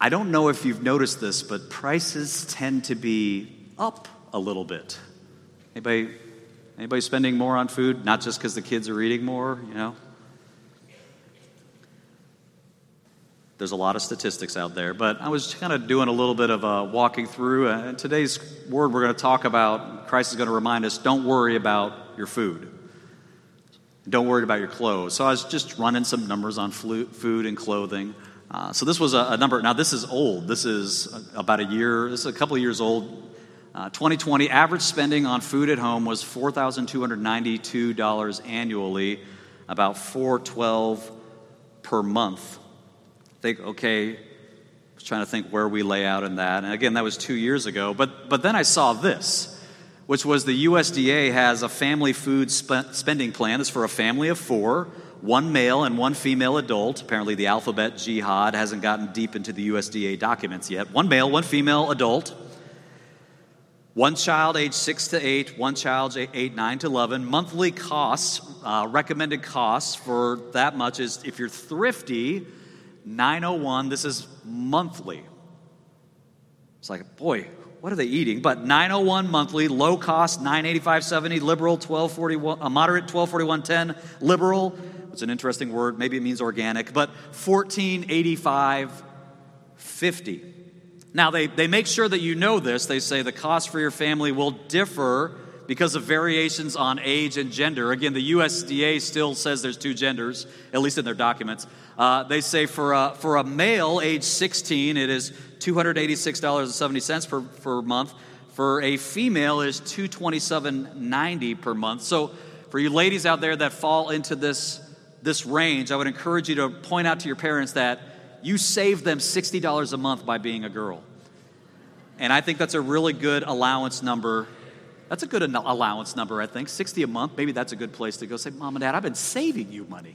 I don't know if you've noticed this, but prices tend to be up a little bit. Anybody spending more on food? Not just because the kids are eating more, There's a lot of statistics out there, but I was kind of doing a little bit of walking through. And today's word we're going to talk about, Christ is going to remind us, don't worry about your food. Don't worry about your clothes. So I was just running some numbers on food and clothing. So this was a number. Now this is old. This is about a year. This is a couple of years old. 2020 average spending on food at home was $4,292 annually, about $412 per month. I was trying to think where we lay out in that. And again, that was 2 years ago. But then I saw this, which was the USDA has a family food spending plan. It's for a family of 4, 1 male and 1 female adult. Apparently the alphabet jihad hasn't gotten deep into the USDA documents yet. 1 male, 1 female adult. 1 child age 6 to 8, 1 child age 9 to 11. Monthly costs, recommended costs for that much is, if you're thrifty, $901. This is monthly. It's like, boy, what are they eating? But $901 monthly, low cost $985.70, liberal $1241, moderate $1241.10, liberal. It's an interesting word. Maybe it means organic, but $1485.50. Now they make sure that you know this. They say the cost for your family will differ because of variations on age and gender. Again, the USDA still says there's 2 genders, at least in their documents. They say for a male age 16, it is $286.70 per month. For a female, it is $227.90 per month. So for you ladies out there that fall into this range, I would encourage you to point out to your parents that you save them $60 a month by being a girl. And I think that's a really good allowance number. That's a good allowance number, I think. 60 a month, maybe that's a good place to go say, Mom and Dad, I've been saving you money.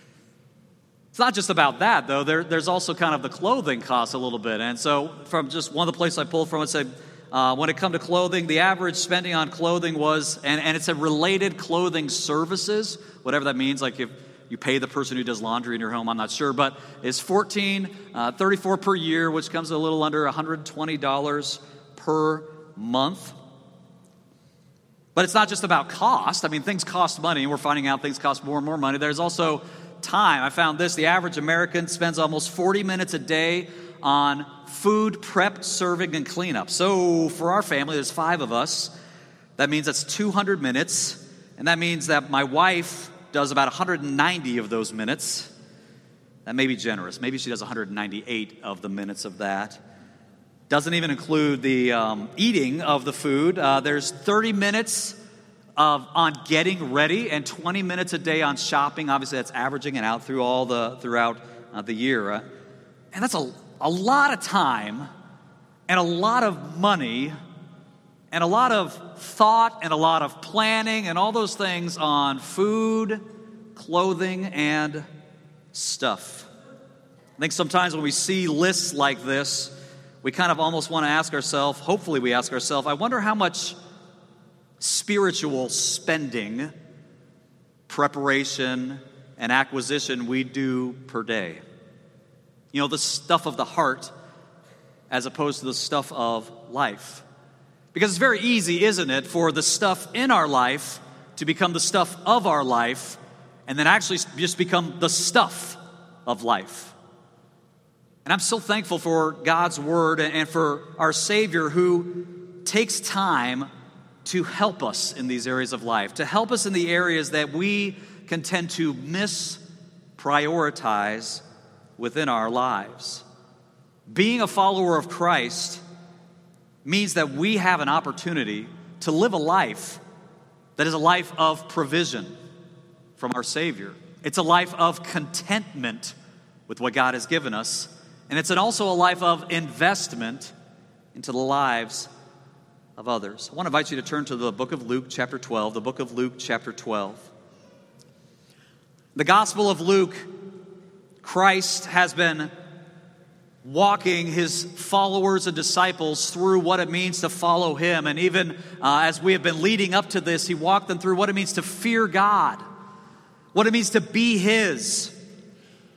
It's not just about that, though. There's also kind of the clothing costs a little bit. And so from just one of the places I pulled from, it said, when it comes to clothing, the average spending on clothing was, and it's a related clothing services, whatever that means, like if you pay the person who does laundry in your home, I'm not sure, but it's $1,434 per year, which comes to a little under $120 per month. But it's not just about cost. I mean, things cost money, and we're finding out things cost more and more money. There's also time. I found this. The average American spends almost 40 minutes a day on food prep, serving, and cleanup. So for our family, there's 5 of us. That means that's 200 minutes, and that means that my wife does about 190 of those minutes. That may be generous. Maybe she does 198 of the minutes of that. Doesn't even include the eating of the food. There's 30 minutes on getting ready and 20 minutes a day on shopping. Obviously, that's averaging it out throughout the year. And that's a lot of time and a lot of money and a lot of thought and a lot of planning and all those things on food, clothing, and stuff. I think sometimes when we see lists like this, we kind of almost want to ask ourselves, hopefully we ask ourselves, I wonder how much spiritual spending, preparation, and acquisition we do per day. You know, the stuff of the heart as opposed to the stuff of life. Because it's very easy, isn't it, for the stuff in our life to become the stuff of our life and then actually just become the stuff of life. And I'm so thankful for God's Word and for our Savior who takes time to help us in these areas of life, to help us in the areas that we can tend to misprioritize within our lives. Being a follower of Christ means that we have an opportunity to live a life that is a life of provision from our Savior. It's a life of contentment with what God has given us. And it's also a life of investment into the lives of others. I want to invite you to turn to the book of Luke, chapter 12. The book of Luke, chapter 12. The Gospel of Luke, Christ has been walking his followers and disciples through what it means to follow him. And even as we have been leading up to this, he walked them through what it means to fear God, what it means to be his.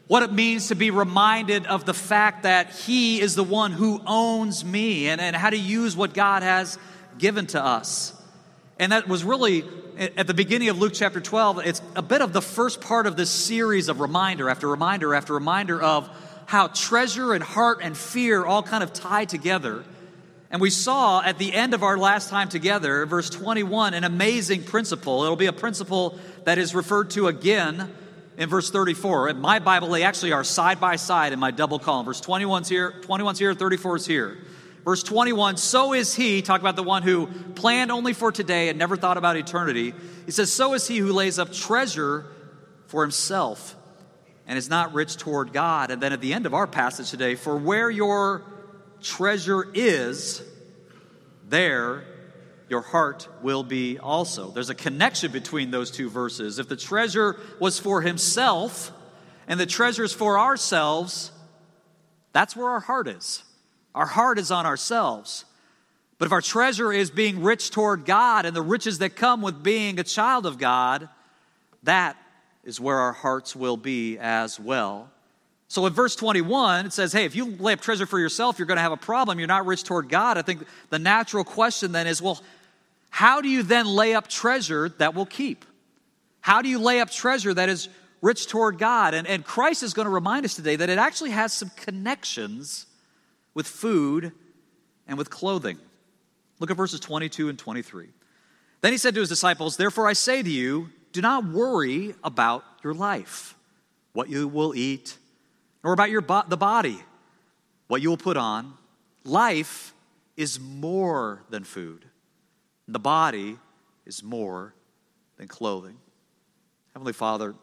what it means to be reminded of the fact that He is the one who owns me, and how to use what God has given to us. And that was really, at the beginning of Luke chapter 12, it's a bit of the first part of this series of reminder after reminder after reminder of how treasure and heart and fear all kind of tie together. And we saw at the end of our last time together, verse 21, an amazing principle. It'll be a principle that is referred to again in verse 34. In my Bible, they actually are side by side in my double column. Verse 21's here, 34 is here. Verse 21, so is he, talk about the one who planned only for today and never thought about eternity. He says, so is he who lays up treasure for himself and is not rich toward God. And then at the end of our passage today, for where your treasure is, there your heart will be also. There's a connection between those two verses. If the treasure was for himself and the treasure is for ourselves, that's where our heart is. Our heart is on ourselves. But if our treasure is being rich toward God and the riches that come with being a child of God, that is where our hearts will be as well. So in verse 21, it says, hey, if you lay up treasure for yourself, you're going to have a problem. You're not rich toward God. I think the natural question then is, well, how do you then lay up treasure that will keep? How do you lay up treasure that is rich toward God? And Christ is going to remind us today that it actually has some connections with food and with clothing. Look at verses 22 and 23. Then he said to his disciples, therefore I say to you, do not worry about your life, what you will eat, nor about the body, what you will put on. Life is more than food. The body is more than clothing. Heavenly Father,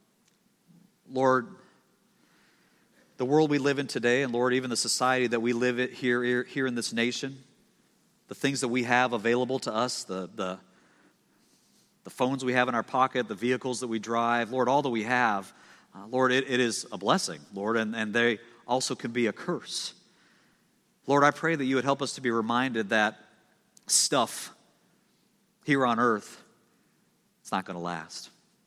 Lord, the world we live in today, and Lord, even the society that we live in here in this nation, the things that we have available to us, the phones we have in our pocket, the vehicles that we drive, Lord, all that we have, Lord, it is a blessing, Lord, and they also can be a curse. Lord, I pray that you would help us to be reminded that stuff here on earth, it's not going to last.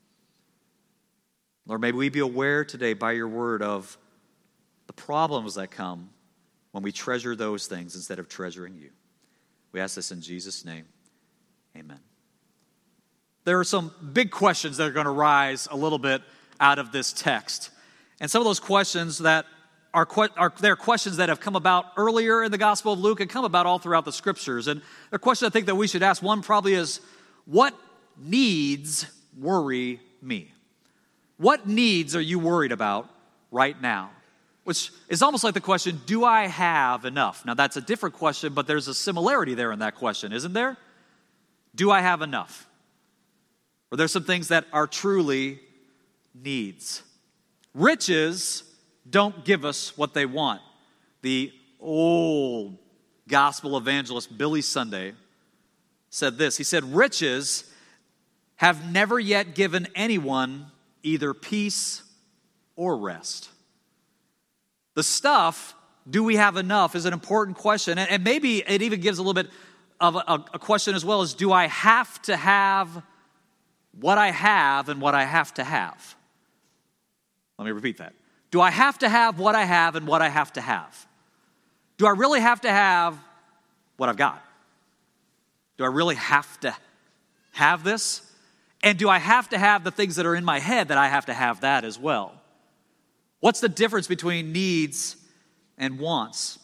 Lord, may we be aware today by your word of the problems that come when we treasure those things instead of treasuring you. We ask this in Jesus' name. Amen. There are some big questions that are going to rise a little bit out of this text. And some of those questions that are questions that have come about earlier in the Gospel of Luke and come about all throughout the Scriptures. And the question I think that we should ask, one probably is, what needs worry me? What needs are you worried about right now? Which is almost like the question, do I have enough? Now that's a different question, but there's a similarity there in that question, isn't there? Do I have enough? Or there's some things that are truly needs. Riches don't give us what they want. The old gospel evangelist Billy Sunday said this. He said, riches have never yet given anyone either peace or rest. The stuff, do we have enough, is an important question. And maybe it even gives a little bit of a question as well as, do I have to have what I have and what I have to have? Let me repeat that. Do I have to have what I have and what I have to have? Do I really have to have what I've got? Do I really have to have this? And do I have to have the things that are in my head that I have to have that as well? What's the difference between needs and wants?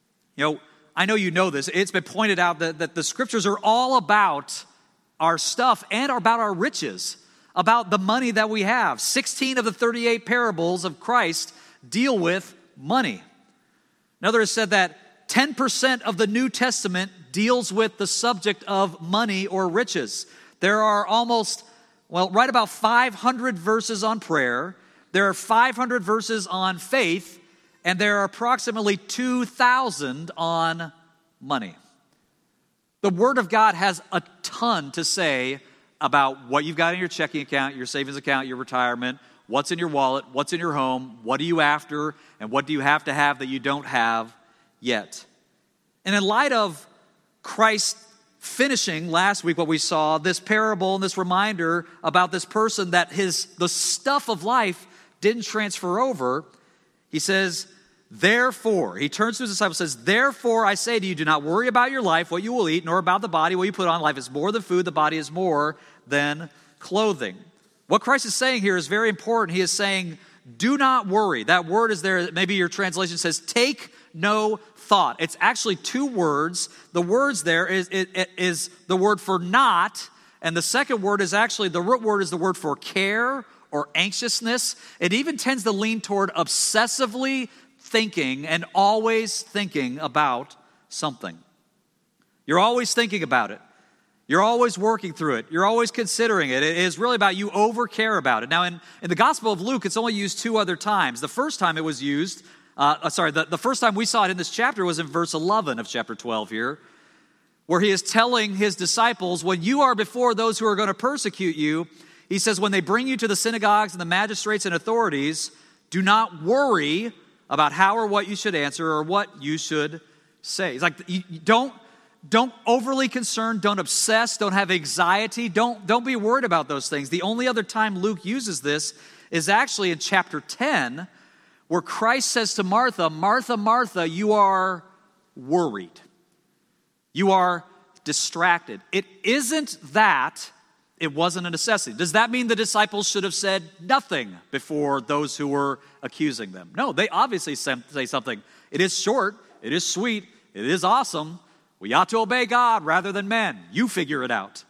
I know you know this. It's been pointed out that the Scriptures are all about our stuff and about our riches, about the money that we have. 16 of the 38 parables of Christ deal with money. Another has said that 10% of the New Testament deals with the subject of money or riches. There are right about 500 verses on prayer. There are 500 verses on faith, and there are approximately 2,000 on money. The Word of God has a ton to say about what you've got in your checking account, your savings account, your retirement, what's in your wallet, what's in your home, what are you after, and what do you have to have that you don't have yet. And in light of Christ finishing last week what we saw, this parable and this reminder about this person that the stuff of life didn't transfer over. He says, therefore, he turns to his disciples and says, therefore I say to you, do not worry about your life, what you will eat, nor about the body, what you put on. Life is more than food, the body is more than clothing. What Christ is saying here is very important. He is saying, do not worry. That word is there. Maybe your translation says, take no thought. It's actually two words. The words there is the word for not, and the second word is actually, the root word is the word for care or anxiousness. It even tends to lean toward obsessively thinking and always thinking about something. You're always thinking about it. You're always working through it. You're always considering it. It is really about you over-care about it. Now, in the Gospel of Luke, it's only used two other times. The first time it was used, the first time we saw it in this chapter was in verse 11 of chapter 12 here, where he is telling his disciples, when you are before those who are going to persecute you, he says, when they bring you to the synagogues and the magistrates and authorities, do not worry about how or what you should answer or what you should say. It's like, you don't overly concern, don't obsess, don't have anxiety, don't be worried about those things. The only other time Luke uses this is actually in chapter 10, where Christ says to Martha, Martha, Martha, you are worried. You are distracted. It isn't that it wasn't a necessity. Does that mean the disciples should have said nothing before those who were accusing them? No, they obviously say something. It is short, it is sweet, it is awesome. We ought to obey God rather than men. You figure it out.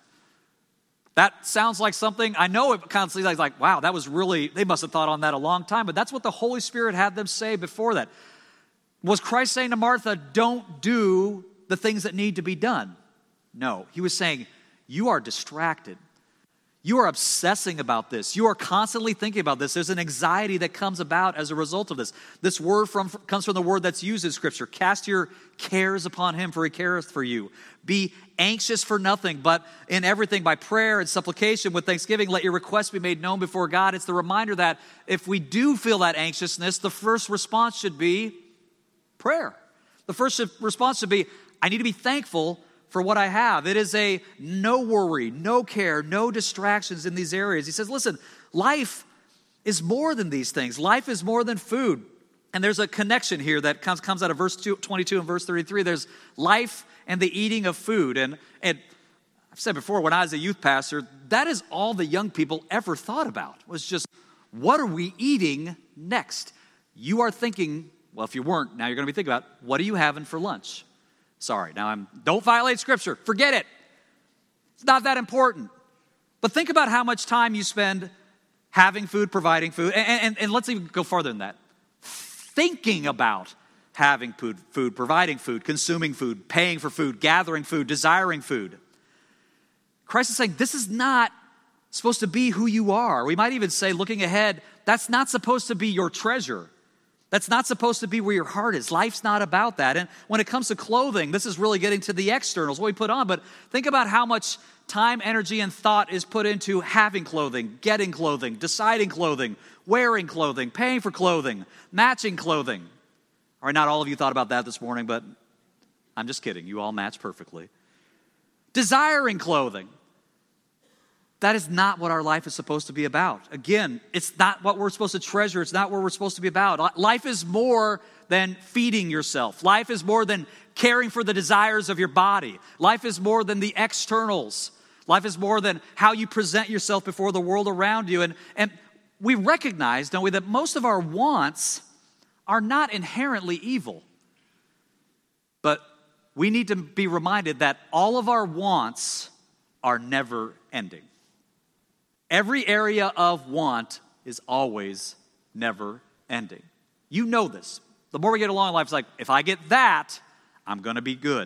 That sounds like something, I know it kind of seems like, wow, that was really, they must have thought on that a long time, but that's what the Holy Spirit had them say before that. Was Christ saying to Martha, don't do the things that need to be done? No, he was saying, you are distracted. You are obsessing about this. You are constantly thinking about this. There's an anxiety that comes about as a result of this. This word comes from the word that's used in Scripture. Cast your cares upon him, for he careth for you. Be anxious for nothing, but in everything by prayer and supplication with thanksgiving, let your requests be made known before God. It's the reminder that if we do feel that anxiousness, the first response should be prayer. The first response should be, I need to be thankful for what I have. It is a no worry, no care, no distractions in these areas. He says, listen, life is more than these things. Life is more than food. And there's a connection here that comes out of verse 22 and verse 33. There's life and the eating of food. And I've said before, when I was a youth pastor, that is all the young people ever thought about, was just, what are we eating next? You are thinking, well, if you weren't, now you're going to be thinking about, what are you having for lunch? Sorry, don't violate Scripture. Forget it. It's not that important. But think about how much time you spend having food, providing food, and let's even go farther than that. Thinking about having food, providing food, consuming food, paying for food, gathering food, desiring food. Christ is saying this is not supposed to be who you are. We might even say, looking ahead, that's not supposed to be your treasure. That's not supposed to be where your heart is. Life's not about that. And when it comes to clothing, this is really getting to the externals, what we put on. But think about how much time, energy, and thought is put into having clothing, getting clothing, deciding clothing, wearing clothing, paying for clothing, matching clothing. All right, not all of you thought about that this morning, but I'm just kidding. You all match perfectly. Desiring clothing. That is not what our life is supposed to be about. Again, it's not what we're supposed to treasure. It's not what we're supposed to be about. Life is more than feeding yourself. Life is more than caring for the desires of your body. Life is more than the externals. Life is more than how you present yourself before the world around you. And we recognize, don't we, that most of our wants are not inherently evil. But we need to be reminded that all of our wants are never ending. Every area of want is always never ending. You know this. The more we get along in life, it's like, if I get that, I'm going to be good.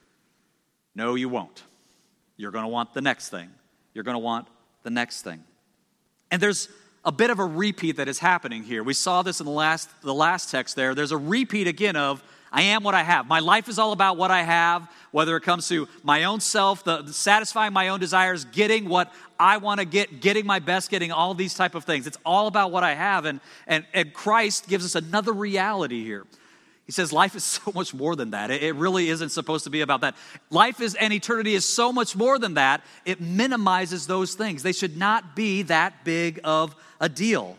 No, you won't. You're going to want the next thing. You're going to want the next thing. And there's a bit of a repeat that is happening here. We saw this in the last text there. There's a repeat again of, I am what I have. My life is all about what I have, whether it comes to my own self, the satisfying my own desires, getting what I want to get, getting my best, getting all these type of things. It's all about what I have. And Christ gives us another reality here. He says life is so much more than that. It really isn't supposed to be about that. Life is, and eternity is so much more than that. It minimizes those things. They should not be that big of a deal.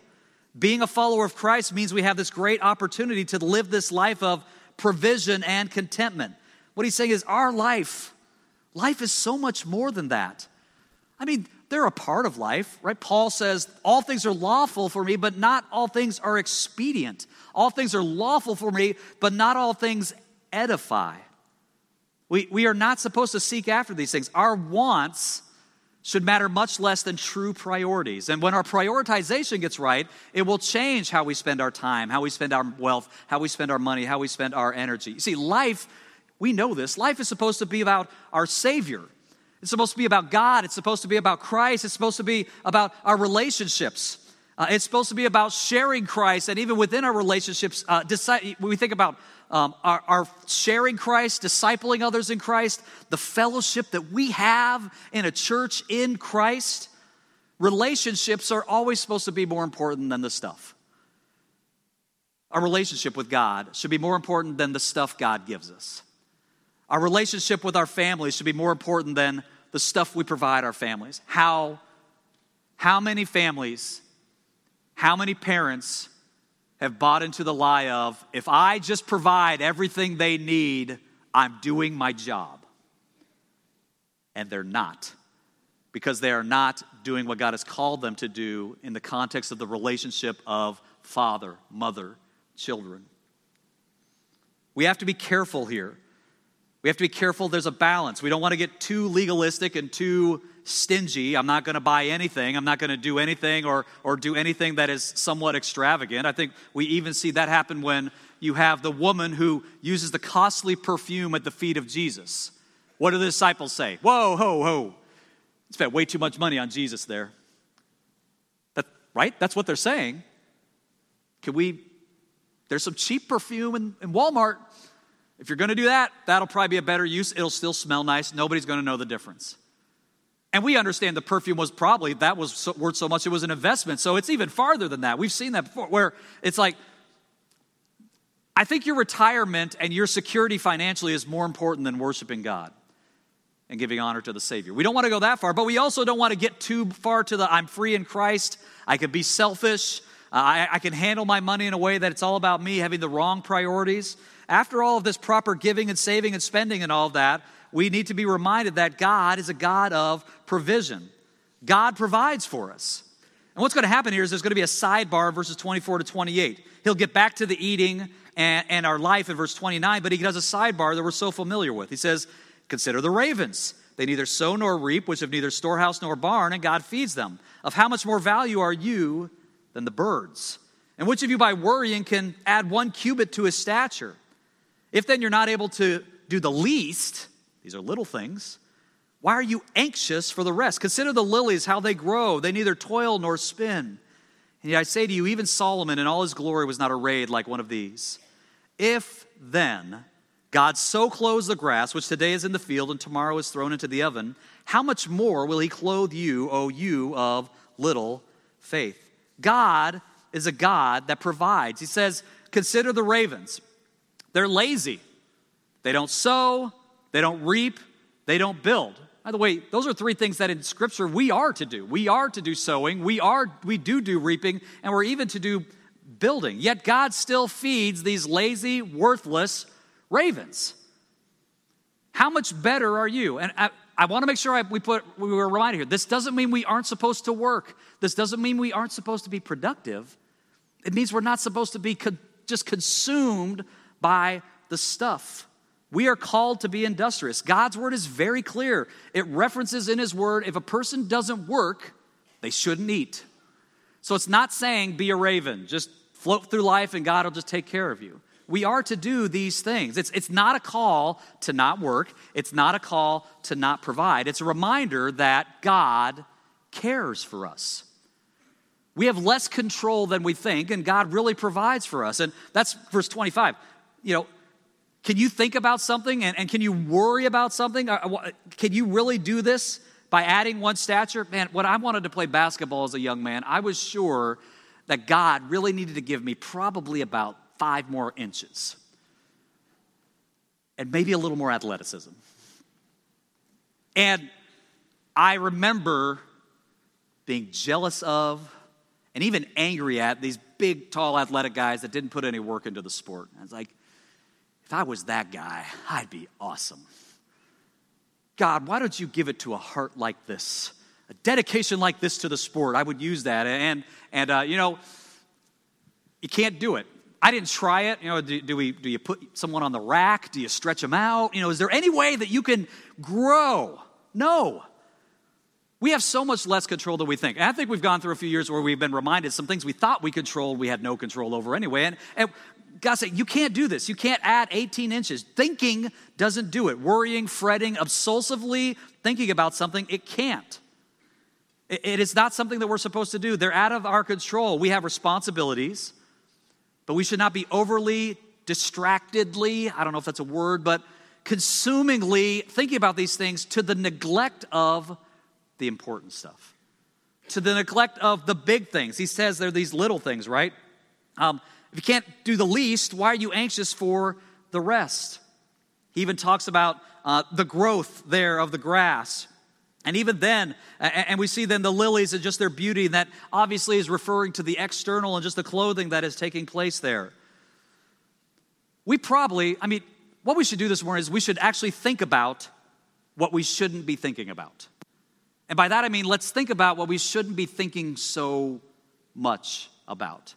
Being a follower of Christ means we have this great opportunity to live this life of provision and contentment. What he's saying is our life is so much more than that. I mean, they're a part of life, right? Paul says, all things are lawful for me, but not all things are expedient. All things are lawful for me, but not all things edify. We are not supposed to seek after these things. Our wants should matter much less than true priorities. And when our prioritization gets right, it will change how we spend our time, how we spend our wealth, how we spend our money, how we spend our energy. You see, life, we know this, life is supposed to be about our Savior. It's supposed to be about God. It's supposed to be about Christ. It's supposed to be about our relationships. It's supposed to be about sharing Christ. And even within our relationships, we think about our sharing Christ, discipling others in Christ, the fellowship that we have in a church in Christ. Relationships are always supposed to be more important than the stuff. Our relationship with God should be more important than the stuff God gives us. Our relationship with our families should be more important than the stuff we provide our families. How many families, how many parents have bought into the lie of, if I just provide everything they need, I'm doing my job? And they're not, because they are not doing what God has called them to do in the context of the relationship of father, mother, children. We have to be careful here. We have to be careful there's a balance. We don't want to get too legalistic and too stingy. I'm not going to buy anything. I'm not going to do anything or do anything that is somewhat extravagant. I think we even see that happen when you have the woman who uses the costly perfume at the feet of Jesus. What do the disciples say? Whoa, ho, ho. Spent way too much money on Jesus there. Right? That's what they're saying. There's some cheap perfume in Walmart. If you're going to do that, that'll probably be a better use. It'll still smell nice. Nobody's going to know the difference. And we understand the perfume was worth so much it was an investment. So it's even farther than that. We've seen that before, where it's like, I think your retirement and your security financially is more important than worshiping God and giving honor to the Savior. We don't want to go that far, but we also don't want to get too far to the I'm free in Christ. I can be selfish. I can handle my money in a way that it's all about me, having the wrong priorities. After all of this proper giving and saving and spending and all of that, we need to be reminded that God is a God of provision. God provides for us. And what's going to happen here is there's going to be a sidebar, verses 24 to 28. He'll get back to the eating and our life in verse 29, but he does a sidebar that we're so familiar with. He says, consider the ravens. They neither sow nor reap, which have neither storehouse nor barn, and God feeds them. Of how much more value are you than the birds? And which of you by worrying can add 1 cubit to his stature? If then you're not able to do the least, these are little things, why are you anxious for the rest? Consider the lilies, how they grow. They neither toil nor spin. And yet I say to you, even Solomon in all his glory was not arrayed like one of these. If then God so clothes the grass, which today is in the field and tomorrow is thrown into the oven, how much more will he clothe you, O you of little faith? God is a God that provides. He says, consider the ravens. They're lazy. They don't sow, they don't reap, they don't build. By the way, those are 3 things that in Scripture we are to do. We are to do sowing, we do reaping, and we're even to do building. Yet God still feeds these lazy, worthless ravens. How much better are you? And I want to make sure we were reminded here. This doesn't mean we aren't supposed to work. This doesn't mean we aren't supposed to be productive. It means we're not supposed to be just consumed by the stuff. We are called to be industrious. God's word is very clear. It references in his word, if a person doesn't work, they shouldn't eat. So it's not saying be a raven, just float through life and God will just take care of you. We are to do these things. It's not a call to not work. It's not a call to not provide. It's a reminder that God cares for us. We have less control than we think, and God really provides for us. And that's verse 25. Can you think about something and can you worry about something? Can you really do this by adding 1 stature? Man, when I wanted to play basketball as a young man, I was sure that God really needed to give me probably about 5 more inches and maybe a little more athleticism. And I remember being jealous of and even angry at these big, tall, athletic guys that didn't put any work into the sport. I was like, if I was that guy, I'd be awesome. God, why don't you give it to a heart like this? A dedication like this to the sport. I would use that. And you can't do it. I didn't try it. Do you put someone on the rack? Do you stretch them out? Is there any way that you can grow? No. We have so much less control than we think. And I think we've gone through a few years where we've been reminded some things we thought we controlled, we had no control over anyway. And God said, you can't do this. You can't add 18 inches. Thinking doesn't do it. Worrying, fretting, obsessively thinking about something, it can't. It is not something that we're supposed to do. They're out of our control. We have responsibilities, but we should not be overly, distractedly, I don't know if that's a word, but consumingly thinking about these things to the neglect of the important stuff, to the neglect of the big things. He says they're these little things, right? If you can't do the least, why are you anxious for the rest? He even talks about the growth there of the grass. And even then, and we see then the lilies and just their beauty, that obviously is referring to the external and just the clothing that is taking place there. What we should do this morning is we should actually think about what we shouldn't be thinking about. And by that I mean, let's think about what we shouldn't be thinking so much about.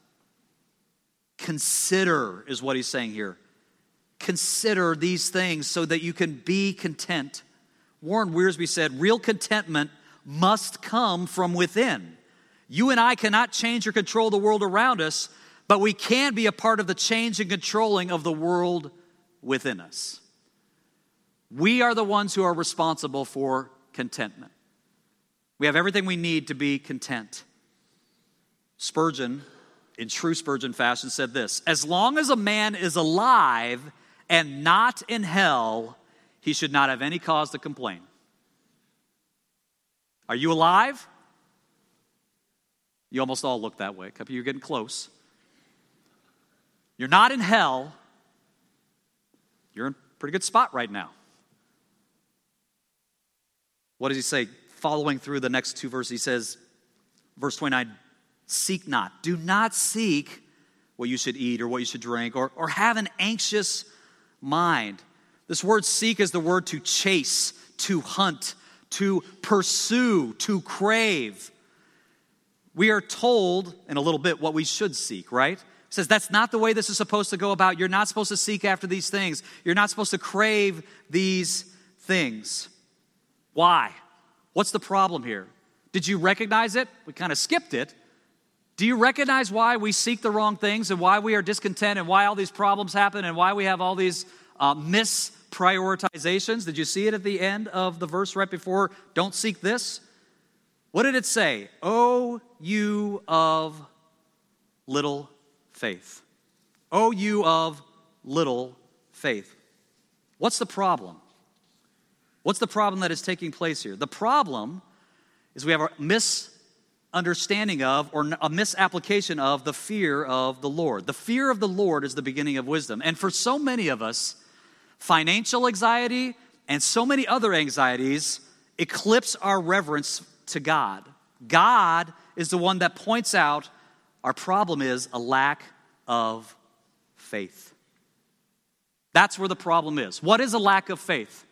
Consider is what he's saying here. Consider these things so that you can be content. Warren Wiersbe said, real contentment must come from within. You and I cannot change or control the world around us, but we can be a part of the change and controlling of the world within us. We are the ones who are responsible for contentment. We have everything we need to be content. Spurgeon, in true Spurgeon fashion, said this: as long as a man is alive and not in hell, he should not have any cause to complain. Are you alive? You almost all look that way. You're getting close. You're not in hell. You're in a pretty good spot right now. What does he say? Following through the next two verses, he says, verse 29, seek not. Do not seek what you should eat or what you should drink or have an anxious mind. This word seek is the word to chase, to hunt, to pursue, to crave. We are told in a little bit what we should seek, right? It says that's not the way this is supposed to go about. You're not supposed to seek after these things. You're not supposed to crave these things. Why? What's the problem here? Did you recognize it? We kind of skipped it. Do you recognize why we seek the wrong things and why we are discontent and why all these problems happen and why we have all these misprioritizations? Did you see it at the end of the verse right before, don't seek this? What did it say? O you of little faith. O you of little faith. What's the problem? What's the problem that is taking place here? The problem is we have a misunderstanding of or a misapplication of the fear of the Lord. The fear of the Lord is the beginning of wisdom. And for so many of us, financial anxiety and so many other anxieties eclipse our reverence to God. God is the one that points out our problem is a lack of faith. That's where the problem is. What is a lack of faith?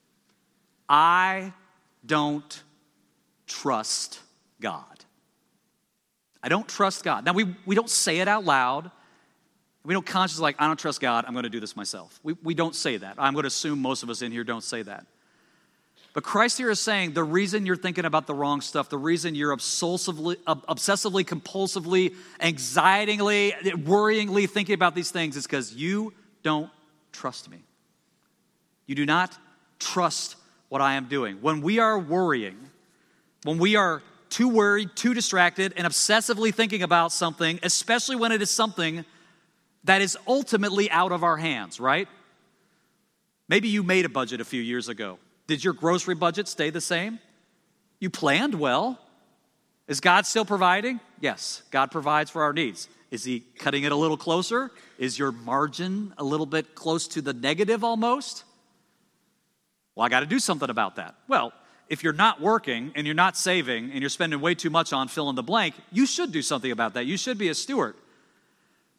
I don't trust God. I don't trust God. Now, we don't say it out loud. We don't consciously I don't trust God, I'm going to do this myself. We don't say that. I'm going to assume most of us in here don't say that. But Christ here is saying the reason you're thinking about the wrong stuff, the reason you're obsessively, compulsively, anxietingly, worryingly thinking about these things is because you don't trust me. You do not trust what I am doing. When we are worrying, when we are too worried, too distracted, and obsessively thinking about something, especially when it is something that is ultimately out of our hands, right? Maybe you made a budget a few years ago. Did your grocery budget stay the same? You planned well. Is God still providing? Yes, God provides for our needs. Is he cutting it a little closer? Is your margin a little bit close to the negative almost? Well, I got to do something about that. Well, if you're not working and you're not saving and you're spending way too much on fill in the blank, you should do something about that. You should be a steward.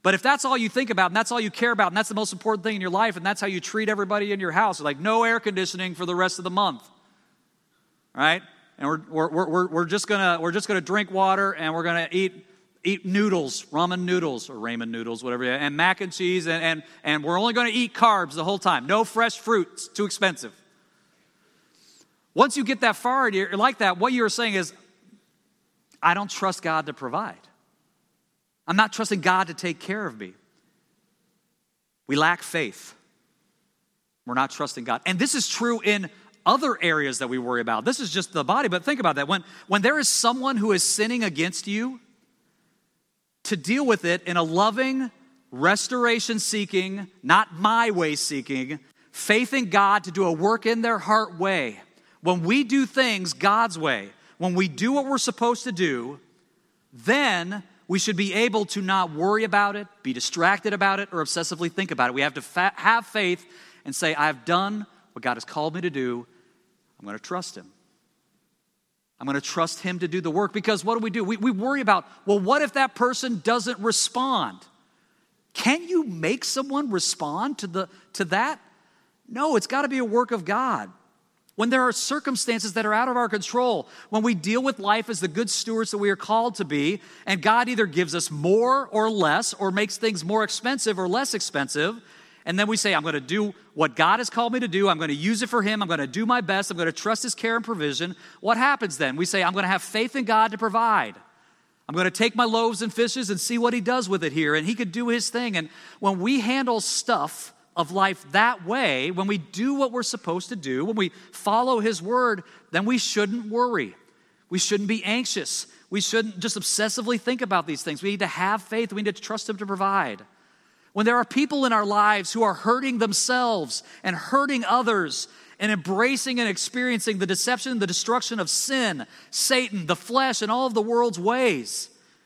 But if that's all you think about, and that's all you care about, and that's the most important thing in your life, and that's how you treat everybody in your house, like no air conditioning for the rest of the month, right? And we're just gonna drink water, and we're gonna eat noodles, ramen noodles or ramen noodles, whatever, and mac and cheese, and we're only gonna eat carbs the whole time. No fresh fruit, it's too expensive. Once you get that far and you're like that, what you're saying is, I don't trust God to provide. I'm not trusting God to take care of me. We lack faith. We're not trusting God. And this is true in other areas that we worry about. This is just the body, but think about that. When there is someone who is sinning against you, to deal with it in a loving, restoration-seeking, not my way-seeking, faith in God to do a work in their heart way. When we do things God's way, when we do what we're supposed to do, then we should be able to not worry about it, be distracted about it, or obsessively think about it. We have to have faith and say, I've done what God has called me to do. I'm going to trust Him. I'm going to trust Him to do the work, because what do? We worry about, well, what if that person doesn't respond? Can you make someone respond to that? No, it's got to be a work of God. When there are circumstances that are out of our control, when we deal with life as the good stewards that we are called to be, and God either gives us more or less, or makes things more expensive or less expensive, and then we say, I'm going to do what God has called me to do, I'm going to use it for Him, I'm going to do my best, I'm going to trust His care and provision. What happens then? We say, I'm going to have faith in God to provide. I'm going to take my loaves and fishes and see what He does with it here, and He could do His thing. And when we handle stuff of life that way, when we do what we're supposed to do, when we follow His word, then we shouldn't worry. We shouldn't be anxious. We shouldn't just obsessively think about these things. We need to have faith. We need to trust Him to provide. When there are people in our lives who are hurting themselves and hurting others and embracing and experiencing the deception and the destruction of sin, Satan, the flesh, and all of the world's ways,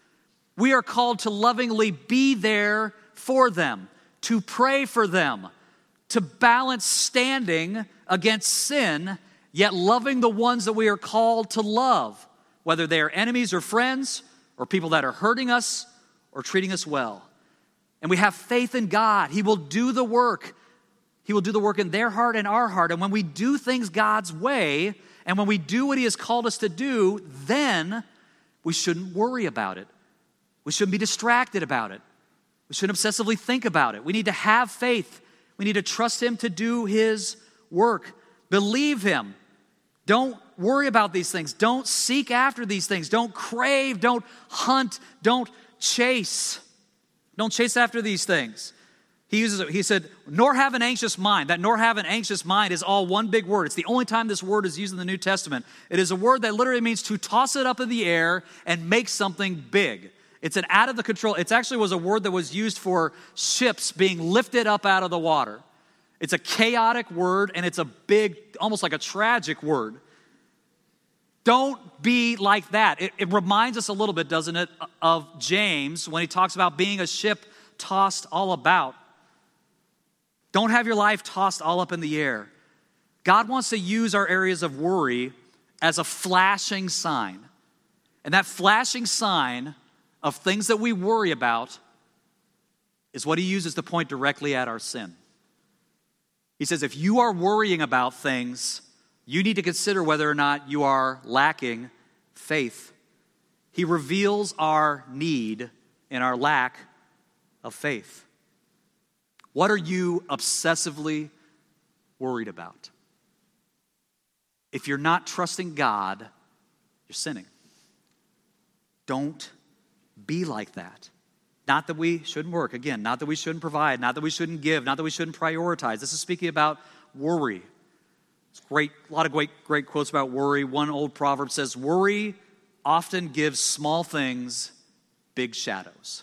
we are called to lovingly be there for them, to pray for them, to balance standing against sin, yet loving the ones that we are called to love, whether they are enemies or friends, or people that are hurting us or treating us well. And we have faith in God. He will do the work. He will do the work in their heart and our heart. And when we do things God's way, and when we do what He has called us to do, then we shouldn't worry about it. We shouldn't be distracted about it. We shouldn't obsessively think about it. We need to have faith. We need to trust Him to do His work. Believe Him. Don't worry about these things. Don't seek after these things. Don't crave. Don't hunt. Don't chase. Don't chase after these things. He said, nor have an anxious mind. That nor have an anxious mind is all one big word. It's the only time this word is used in the New Testament. It is a word that literally means to toss it up in the air and make something big. It's an out of the control. It actually was a word that was used for ships being lifted up out of the water. It's a chaotic word, and it's a big, almost like a tragic word. Don't be like that. It reminds us a little bit, doesn't it, of James when he talks about being a ship tossed all about. Don't have your life tossed all up in the air. God wants to use our areas of worry as a flashing sign. And that flashing sign of things that we worry about is what He uses to point directly at our sin. He says, if you are worrying about things, you need to consider whether or not you are lacking faith. He reveals our need and our lack of faith. What are you obsessively worried about? If you're not trusting God, you're sinning. Don't be like that. Not that we shouldn't work. Again, not that we shouldn't provide. Not that we shouldn't give. Not that we shouldn't prioritize. This is speaking about worry. It's great. A lot of great quotes about worry. One old proverb says, worry often gives small things big shadows.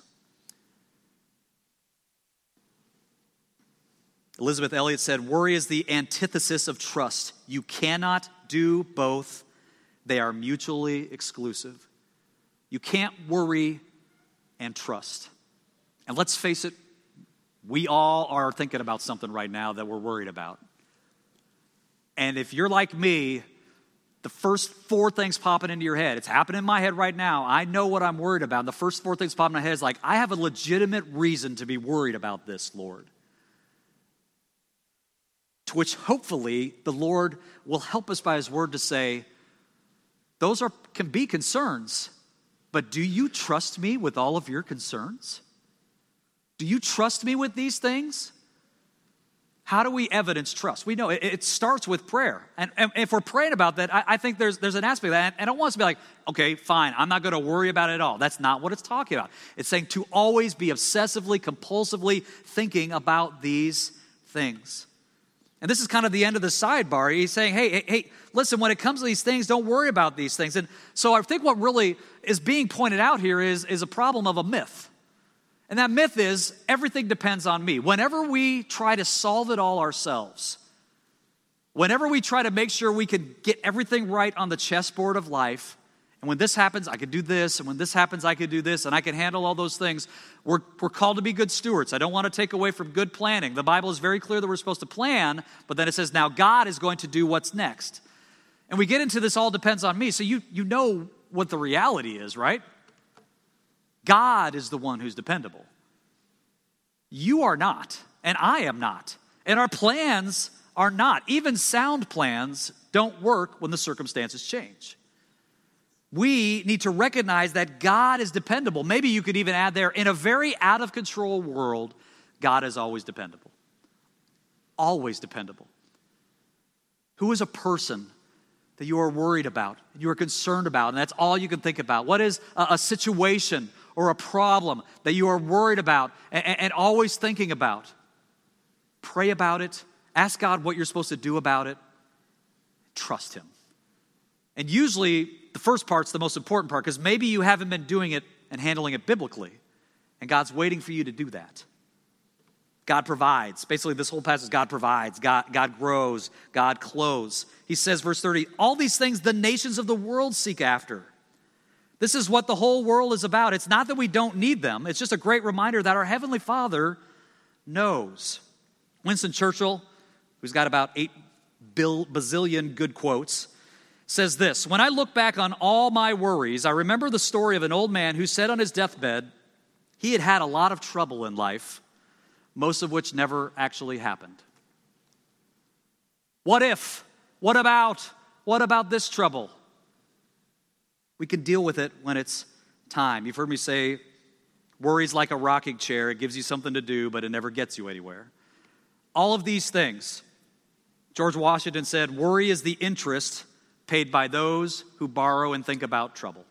Elizabeth Elliot said, worry is the antithesis of trust. You cannot do both. They are mutually exclusive. You can't worry and trust. And let's face it, we all are thinking about something right now that we're worried about. And if you're like me, the first 4 things popping into your head, it's happening in my head right now. I know what I'm worried about. And the first 4 things popping in my head is like, I have a legitimate reason to be worried about this, Lord. To which hopefully the Lord will help us by his word to say, those can be concerns, but do you trust me with all of your concerns? Do you trust me with these things? How do we evidence trust? We know it starts with prayer. And if we're praying about that, I think there's an aspect of that. And I don't want us to be like, okay, fine, I'm not going to worry about it at all. That's not what it's talking about. It's saying to always be obsessively, compulsively thinking about these things. And this is kind of the end of the sidebar. He's saying, hey, listen, when it comes to these things, don't worry about these things. And so I think what really is being pointed out here is a problem of a myth. And that myth is everything depends on me. Whenever we try to solve it all ourselves, whenever we try to make sure we can get everything right on the chessboard of life, and when this happens, I could do this, and when this happens, I could do this, and I can handle all those things, we're called to be good stewards. I don't want to take away from good planning. The Bible is very clear that we're supposed to plan, but then it says, now God is going to do what's next. And we get into this all depends on me, so you know what the reality is, right? God is the one who's dependable. You are not, and I am not. And our plans are not. Even sound plans don't work when the circumstances change. We need to recognize that God is dependable. Maybe you could even add there, in a very out-of-control world, God is always dependable. Always dependable. Who is a person that you are worried about, you are concerned about, and that's all you can think about? What is a situation or a problem that you are worried about and always thinking about? Pray about it. Ask God what you're supposed to do about it. Trust him. And usually, the first part's the most important part, because maybe you haven't been doing it and handling it biblically, and God's waiting for you to do that. God provides. Basically, this whole passage, God provides, God grows, God clothes. He says, verse 30, all these things the nations of the world seek after. This is what the whole world is about. It's not that we don't need them. It's just a great reminder that our Heavenly Father knows. Winston Churchill, who's got about 8 bazillion good quotes, says this: when I look back on all my worries, I remember the story of an old man who said on his deathbed he had had a lot of trouble in life, most of which never actually happened. What if? What about this trouble? We can deal with it when it's time. You've heard me say, worry's like a rocking chair. It gives you something to do, but it never gets you anywhere. All of these things, George Washington said, worry is the interest paid by those who borrow and think about trouble.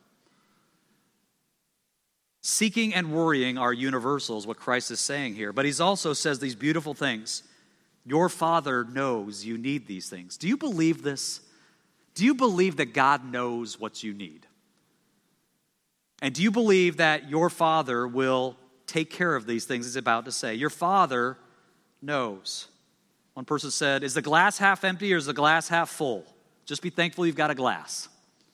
Seeking and worrying are universals, what Christ is saying here. But he also says these beautiful things. Your Father knows you need these things. Do you believe this? Do you believe that God knows what you need? And do you believe that your Father will take care of these things he's about to say? Your Father knows. One person said, is the glass half empty or is the glass half full? Just be thankful you've got a glass.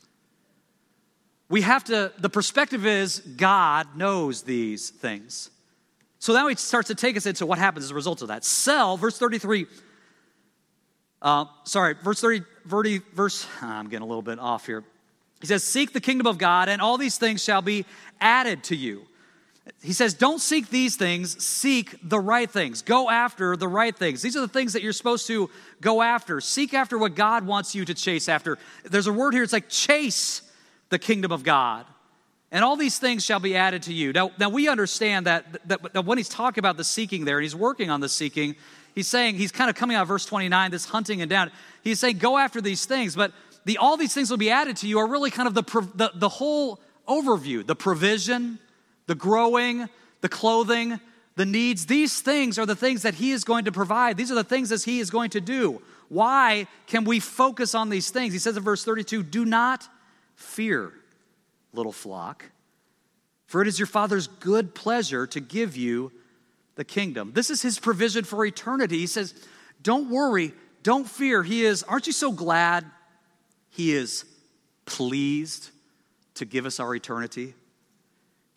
The perspective is God knows these things. So now he starts to take us into what happens as a result of that. Verse 33. I'm getting a little bit off here. He says, seek the kingdom of God, and all these things shall be added to you. He says, don't seek these things, seek the right things. Go after the right things. These are the things that you're supposed to go after. Seek after what God wants you to chase after. There's a word here, it's like chase the kingdom of God. And all these things shall be added to you. Now we understand that when he's talking about the seeking there, and he's working on the seeking, he's saying, he's kind of coming out of verse 29, this hunting and down. He's saying, go after these things, but all these things will be added to you are really kind of the whole overview, the provision, the growing, the clothing, the needs. These things are the things that he is going to provide. These are the things that he is going to do. Why can we focus on these things? He says in verse 32, do not fear, little flock, for it is your Father's good pleasure to give you the kingdom. This is his provision for eternity. He says, don't worry, don't fear. Aren't you so glad he is pleased to give us our eternity?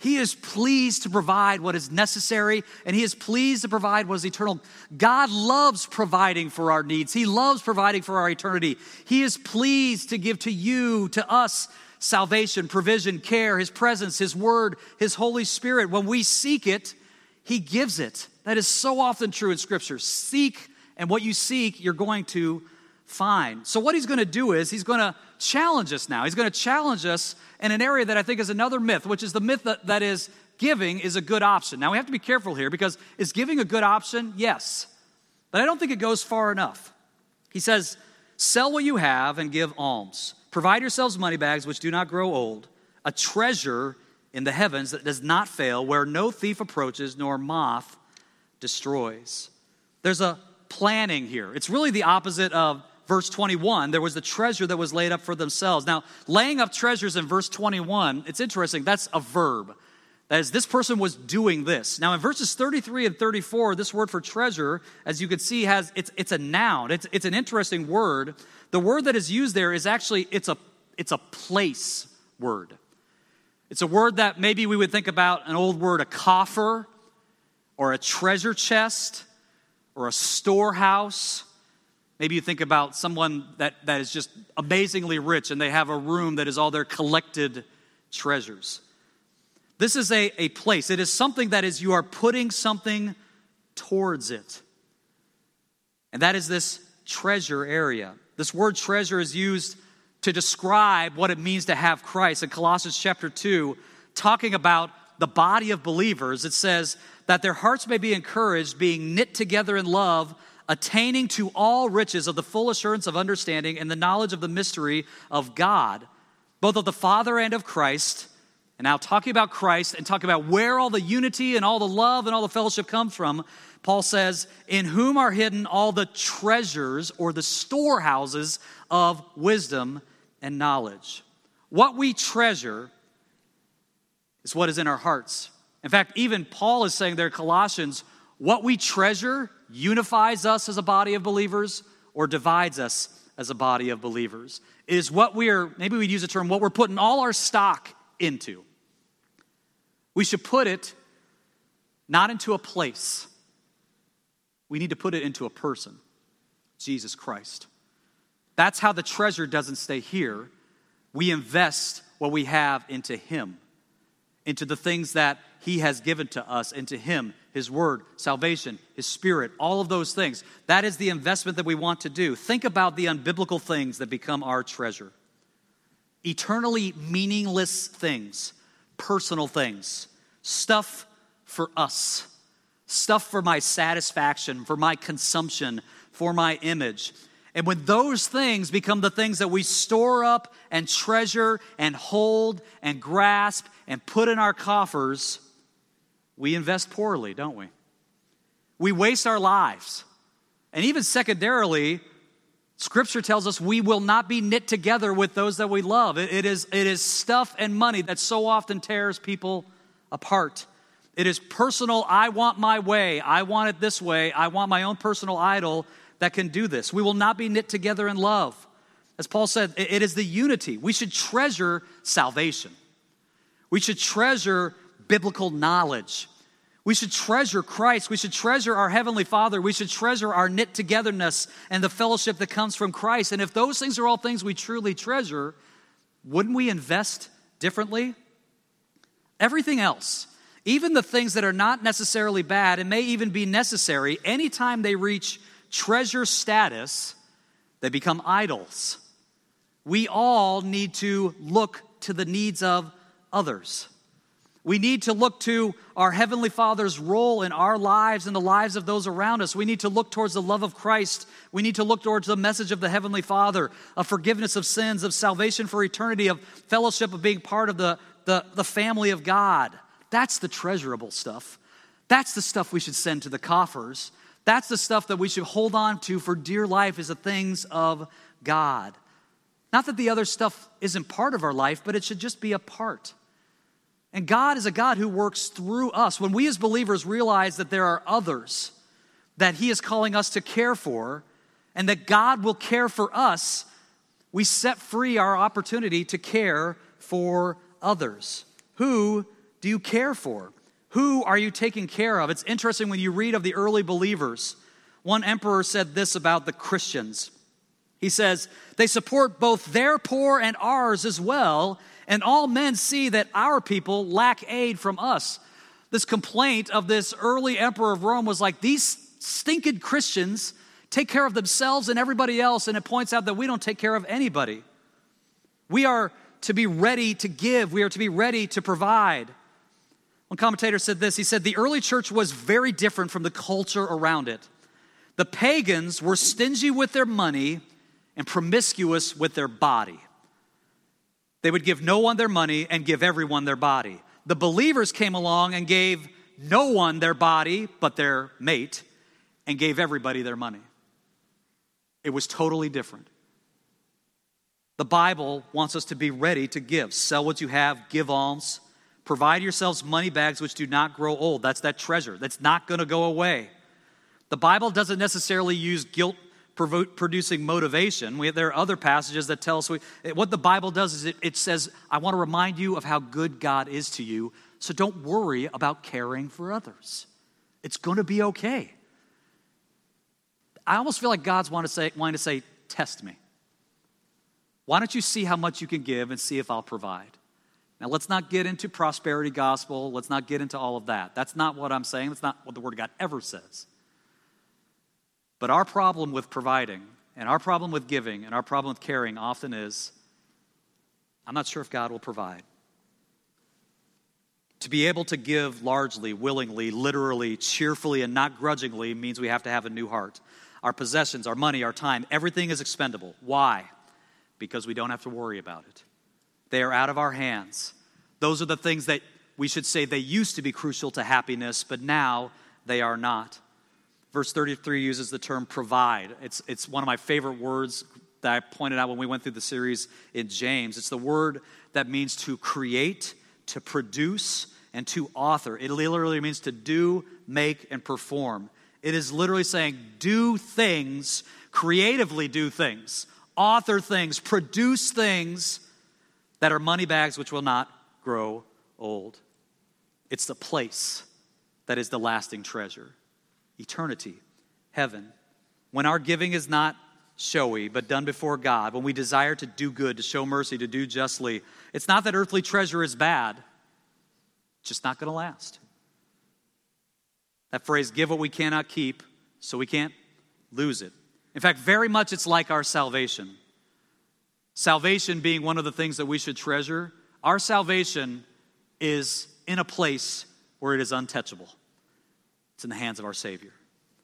He is pleased to provide what is necessary, and he is pleased to provide what is eternal. God loves providing for our needs. He loves providing for our eternity. He is pleased to give to you, to us, salvation, provision, care, his presence, his word, his Holy Spirit. When we seek it, he gives it. That is so often true in Scripture. Seek, and what you seek, you're going to find. So what he's going to do is he's going to challenge us now. He's going to challenge us in an area that I think is another myth, which is the myth that is giving is a good option. Now we have to be careful here because is giving a good option? Yes. But I don't think it goes far enough. He says, sell what you have and give alms. Provide yourselves money bags which do not grow old, a treasure in the heavens that does not fail, where no thief approaches nor moth destroys. There's a planning here. It's really the opposite of verse 21. There was the treasure that was laid up for themselves. Now, laying up treasures in verse 21, it's interesting. That's a verb. That is, this person was doing this. Now, in verses 33 and 34, this word for treasure, as you can see, it's a noun. It's an interesting word. The word that is used there is actually, it's a place word. It's a word that maybe we would think about an old word, a coffer, or a treasure chest, or a storehouse. Maybe you think about someone that is just amazingly rich and they have a room that is all their collected treasures. This is a place. It is something that is, you are putting something towards it. And that is this treasure area. This word treasure is used to describe what it means to have Christ. In Colossians chapter 2, talking about the body of believers, it says that their hearts may be encouraged, being knit together in love, attaining to all riches of the full assurance of understanding and the knowledge of the mystery of God, both of the Father and of Christ. And now talking about Christ and talking about where all the unity and all the love and all the fellowship comes from, Paul says, in whom are hidden all the treasures or the storehouses of wisdom and knowledge. What we treasure is what is in our hearts. In fact, even Paul is saying there in Colossians, what we treasure unifies us as a body of believers or divides us as a body of believers. It is what maybe we'd use the term, what we're putting all our stock into. We should put it not into a place. We need to put it into a person, Jesus Christ. That's how the treasure doesn't stay here. We invest what we have into him, into the things that he has given to us, into him, his word, salvation, his spirit, all of those things. That is the investment that we want to do. Think about the unbiblical things that become our treasure. Eternally meaningless things, personal things, stuff for us, stuff for my satisfaction, for my consumption, for my image. And when those things become the things that we store up and treasure and hold and grasp and put in our coffers, we invest poorly, don't we? We waste our lives. And even secondarily, Scripture tells us we will not be knit together with those that we love. It is stuff and money that so often tears people apart. It is personal, I want my way, I want it this way, I want my own personal idol that can do this. We will not be knit together in love. As Paul said, it is the unity. We should treasure salvation. We should treasure biblical knowledge. We should treasure Christ. We should treasure our Heavenly Father. We should treasure our knit togetherness and the fellowship that comes from Christ. And if those things are all things we truly treasure, wouldn't we invest differently? Everything else, even the things that are not necessarily bad and may even be necessary, anytime they reach treasure status, they become idols. We all need to look to the needs of others. We need to look to our Heavenly Father's role in our lives and the lives of those around us. We need to look towards the love of Christ. We need to look towards the message of the Heavenly Father, of forgiveness of sins, of salvation for eternity, of fellowship, of being part of the family of God. That's the treasurable stuff. That's the stuff we should send to the coffers. That's the stuff that we should hold on to for dear life, is the things of God. Not that the other stuff isn't part of our life, but it should just be a part. And God is a God who works through us. When we as believers realize that there are others that he is calling us to care for, and that God will care for us, we set free our opportunity to care for others who do you care for? Who are you taking care of? It's interesting when you read of the early believers. One emperor said this about the Christians. He says, they support both their poor and ours as well, and all men see that our people lack aid from us. This complaint of this early emperor of Rome was like, these stinking Christians take care of themselves and everybody else, and it points out that we don't take care of anybody. We are to be ready to give. We are to be ready to provide. One commentator said this. He said, the early church was very different from the culture around it. The pagans were stingy with their money and promiscuous with their body. They would give no one their money and give everyone their body. The believers came along and gave no one their body but their mate and gave everybody their money. It was totally different. The Bible wants us to be ready to give. Sell what you have, give alms. Provide yourselves money bags which do not grow old. That's that treasure. That's not going to go away. The Bible doesn't necessarily use guilt-producing motivation. There are other passages that tell us what the Bible does is it says, I want to remind you of how good God is to you, so don't worry about caring for others. It's going to be okay. I almost feel like God's wanting to say, test me. Why don't you see how much you can give and see if I'll provide? Now, let's not get into prosperity gospel. Let's not get into all of that. That's not what I'm saying. That's not what the Word of God ever says. But our problem with providing and our problem with giving and our problem with caring often is, I'm not sure if God will provide. To be able to give largely, willingly, literally, cheerfully, and not grudgingly means we have to have a new heart. Our possessions, our money, our time, everything is expendable. Why? Because we don't have to worry about it. They are out of our hands. Those are the things that we should say they used to be crucial to happiness, but now they are not. Verse 33 uses the term provide. It's one of my favorite words that I pointed out when we went through the series in James. It's the word that means to create, to produce, and to author. It literally means to do, make, and perform. It is literally saying do things, creatively do things, author things, produce things that are money bags which will not grow old. It's the place that is the lasting treasure. Eternity, heaven. When our giving is not showy, but done before God, when we desire to do good, to show mercy, to do justly, it's not that earthly treasure is bad, it's just not going to last. That phrase, give what we cannot keep, so we can't lose it. In fact, very much it's like our salvation. Salvation being one of the things that we should treasure, our salvation is in a place where it is untouchable. It's in the hands of our Savior.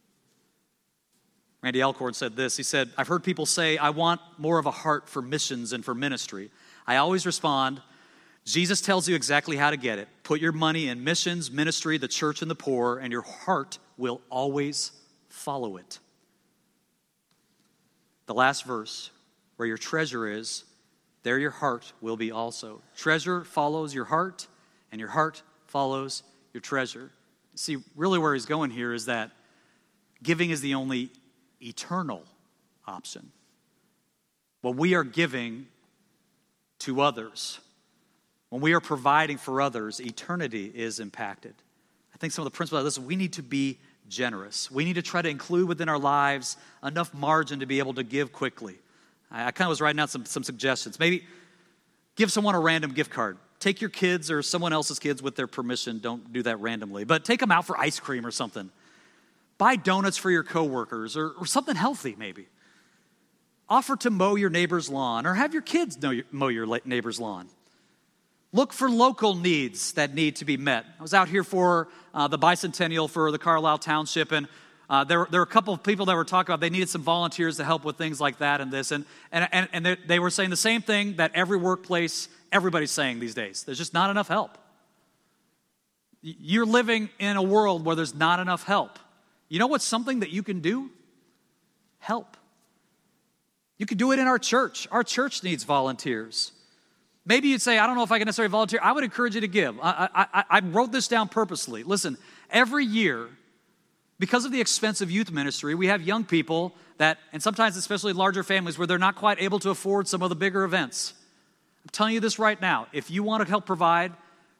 Randy Alcorn said this. He said, I've heard people say, I want more of a heart for missions and for ministry. I always respond, Jesus tells you exactly how to get it. Put your money in missions, ministry, the church, and the poor, and your heart will always follow it. The last verse, where your treasure is, there your heart will be also. Treasure follows your heart, and your heart follows your treasure. See, really where he's going here is that giving is the only eternal option. When we are giving to others, when we are providing for others, eternity is impacted. I think some of the principles of this, we need to be generous. We need to try to include within our lives enough margin to be able to give quickly. I kind of was writing out some suggestions. Maybe give someone a random gift card. Take your kids or someone else's kids with their permission. Don't do that randomly. But take them out for ice cream or something. Buy donuts for your coworkers or something healthy maybe. Offer to mow your neighbor's lawn or have your kids mow your neighbor's lawn. Look for local needs that need to be met. I was out here for the bicentennial for the Carlisle Township, and there were a couple of people that were talking about they needed some volunteers to help with things like that and this. And they were saying the same thing that every workplace, everybody's saying these days. There's just not enough help. You're living in a world where there's not enough help. You know what's something that you can do? Help. You can do it in our church. Our church needs volunteers. Maybe you'd say, I don't know if I can necessarily volunteer. I would encourage you to give. I wrote this down purposely. Listen, every year, because of the expense of youth ministry, we have young people that, and sometimes especially larger families, where they're not quite able to afford some of the bigger events. I'm telling you this right now. If you want to help provide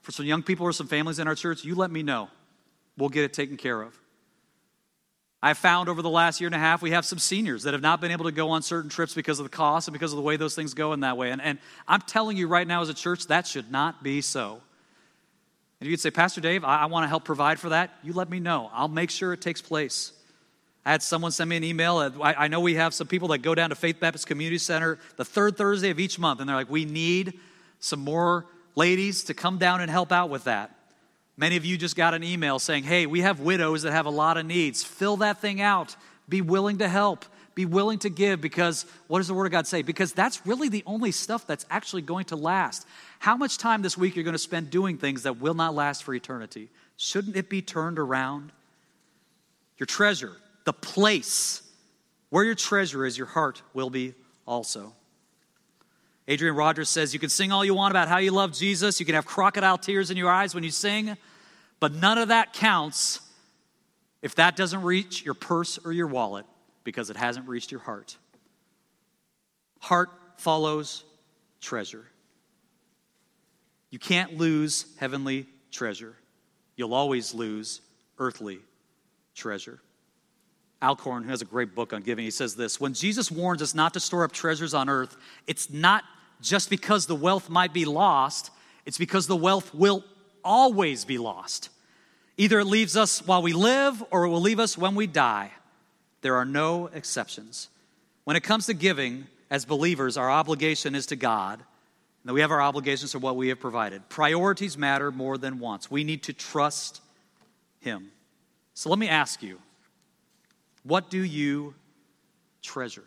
for some young people or some families in our church, you let me know. We'll get it taken care of. I found over the last year and a half, we have some seniors that have not been able to go on certain trips because of the cost and because of the way those things go in that way. And I'm telling you right now as a church, that should not be so. And you'd say, Pastor Dave, I want to help provide for that. You let me know. I'll make sure it takes place. I had someone send me an email. I know we have some people that go down to Faith Baptist Community Center the third Thursday of each month, and they're like, we need some more ladies to come down and help out with that. Many of you just got an email saying, hey, we have widows that have a lot of needs. Fill that thing out. Be willing to help. Be willing to give, because what does the Word of God say? Because that's really the only stuff that's actually going to last. How much time this week you're going to spend doing things that will not last for eternity? Shouldn't it be turned around? Your treasure, the place where your treasure is, your heart will be also. Adrian Rogers says, you can sing all you want about how you love Jesus. You can have crocodile tears in your eyes when you sing, but none of that counts if that doesn't reach your purse or your wallet, because it hasn't reached your heart. Heart follows treasure. You can't lose heavenly treasure. You'll always lose earthly treasure. Alcorn, who has a great book on giving, he says this: when Jesus warns us not to store up treasures on earth, it's not just because the wealth might be lost, it's because the wealth will always be lost. Either it leaves us while we live, or it will leave us when we die. There are no exceptions. When it comes to giving, as believers, our obligation is to God, and we have our obligations for what we have provided. Priorities matter more than wants. We need to trust Him. So let me ask you, what do you treasure?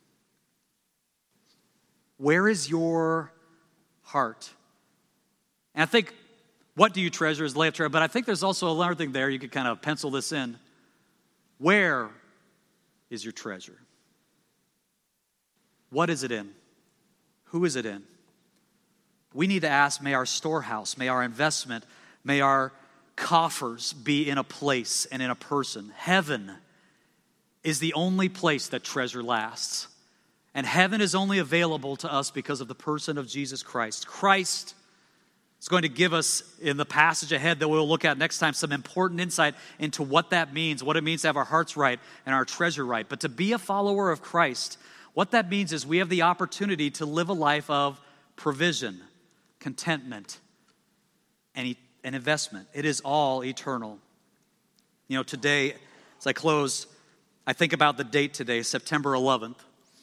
Where is your heart? And I think, what do you treasure is lay up treasure, but I think there's also another thing there. You could kind of pencil this in. Where is your treasure? What is it in? Who is it in? We need to ask, may our storehouse, may our investment, may our coffers be in a place and in a person. Heaven is the only place that treasure lasts. And heaven is only available to us because of the person of Jesus Christ. Christ is going to give us, in the passage ahead that we'll look at next time, some important insight into what that means, what it means to have our hearts right and our treasure right. But to be a follower of Christ, what that means is we have the opportunity to live a life of provision, contentment, and investment. It is all eternal. You know, today, as I close, I think about the date today, September 11th.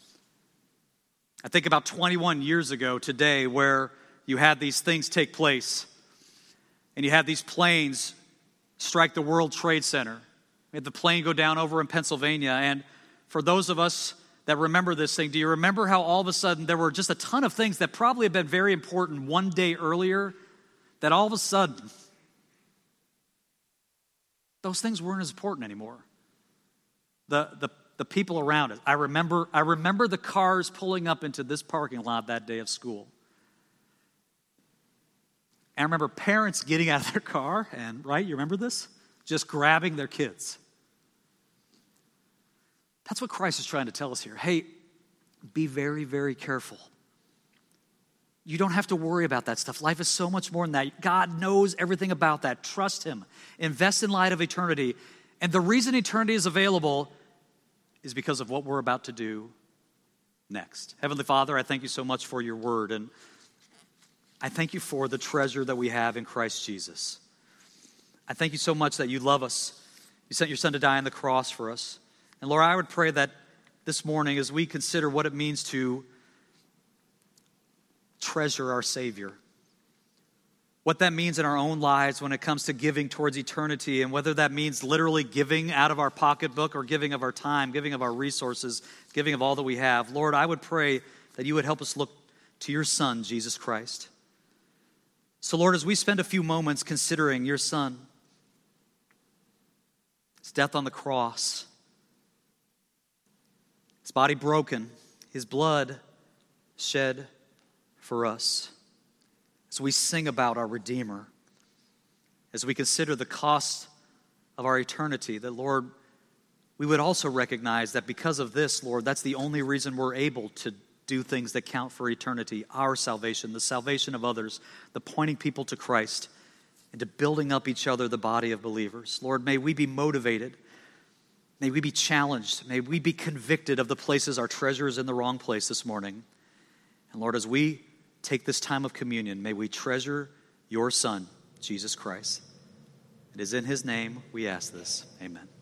I think about 21 years ago today, where you had these things take place, and you had these planes strike the World Trade Center. We had the plane go down over in Pennsylvania, and for those of us that remember this thing, do you remember how all of a sudden there were just a ton of things that probably had been very important one day earlier, that all of a sudden, those things weren't as important anymore? The people around us. I remember the cars pulling up into this parking lot that day of school. And I remember parents getting out of their car and, right, you remember this? Just grabbing their kids. That's what Christ is trying to tell us here. Hey, be very, very careful. You don't have to worry about that stuff. Life is so much more than that. God knows everything about that. Trust Him. Invest in light of eternity. And the reason eternity is available is because of what we're about to do next. Heavenly Father, I thank you so much for your word, and I thank you for the treasure that we have in Christ Jesus. I thank you so much that you love us. You sent your Son to die on the cross for us. And Lord, I would pray that this morning, as we consider what it means to treasure our Savior, what that means in our own lives when it comes to giving towards eternity, and whether that means literally giving out of our pocketbook or giving of our time, giving of our resources, giving of all that we have. Lord, I would pray that you would help us look to your Son, Jesus Christ. So Lord, as we spend a few moments considering your Son, his death on the cross, his body broken, his blood shed for us, as we sing about our Redeemer, as we consider the cost of our eternity, that, Lord, we would also recognize that because of this, Lord, that's the only reason we're able to do things that count for eternity, our salvation, the salvation of others, the pointing people to Christ into building up each other, the body of believers. Lord, may we be motivated. May we be challenged. May we be convicted of the places our treasure is in the wrong place this morning. And Lord, as we take this time of communion, may we treasure your Son, Jesus Christ. It is in his name we ask this. Amen.